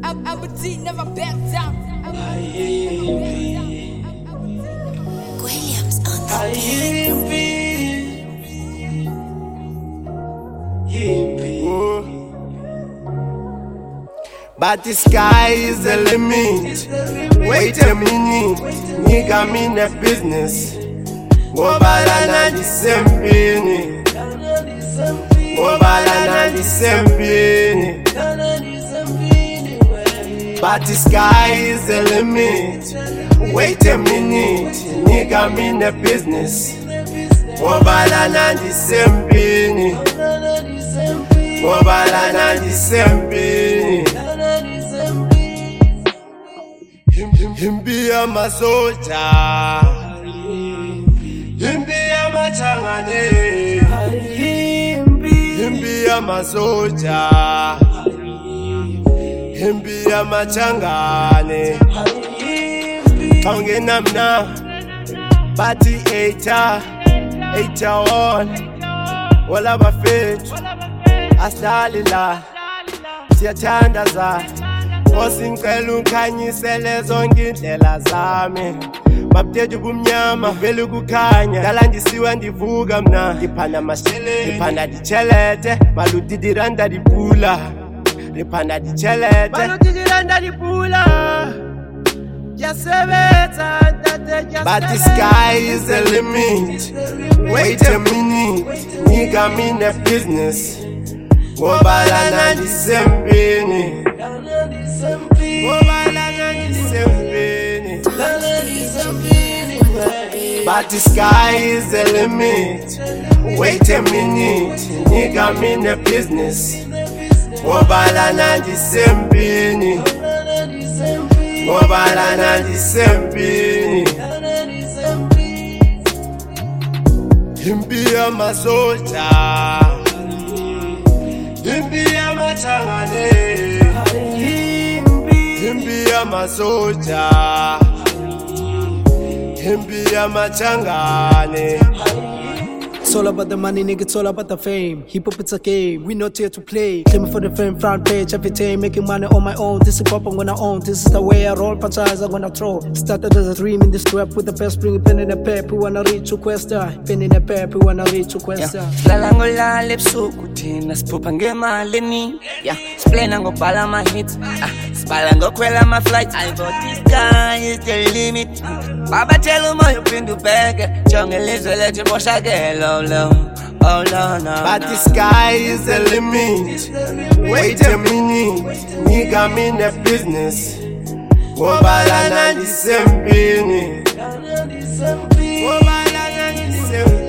Aberdeen never back down. Williams on But the sky is the limit. Wait a minute, nigga, I'm in the business. Mobile na the same penny. Mobile na the same penny. But the sky is the limit. Wait a minute, nigga, I'm in the business. Mobile na the same penny. Mobile na the same penny. Him be a soldier. Him be a machangane. Him be a soldier. Him be a machangane. Kange namna. Bati 8 wala bafethu asidalila siyathandaza Ngosingcela unkhanyisele zonke indlela zami Mabuthethe ubumnyama vele ukukhanya Ndalandisiwe ndivuka mna Ndiphanda mashele Ndiphanda dichelete Maluti diranda dipula Ndiphanda dichelete Maluti diranda dipula But the sky is the limit. Wait a minute, nigga, I'm in the business. Mobile na the same penny. Mobile na the same penny. But the sky is the limit. Wait a minute, nigga, I'm in the business. Mobile na the same penny. Mobile na the same penny. Him be a soldier. Him be a machangane. Him be a soldier. Him be a machangane. It's all about the money, nigga, it's all about the fame. Hip hop, it's a game, we not here to play. Claiming for the fame, front page, every day, making money on my own. This is pop I'm gonna own, this is the way I roll, franchise I'm gonna throw. Started as a dream in this trap with the best bring pen in the pep, we wanna reach to questa. Pen in the pep, we wanna reach to questa. Lalangola lepsuku thina siphupha ngemalini. Yeah, splena ngobhala ama hits. Sibhala ngokwela ama flights. I got this sky is the limit. Baba tell umoya uphinda ubheke. Jonge lizwe lethu boshakelo. Oh no, but the sky is the limit. Wait a minute, nigga, I'm in the business. Mobile na the same penny. Mobile na the same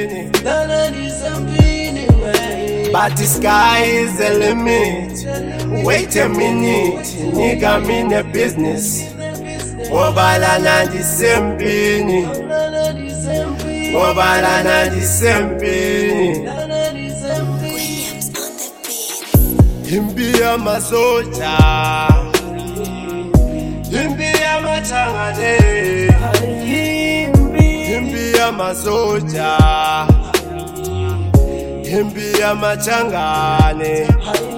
penny. But the sky is the limit. Wait a minute, nigga, I'm in the business. Mobile na the same penny. Mobile na the same penny. Williams on the beat. Him be a soldier. Him be a machangane. Him be a soldier. Him be a machangane.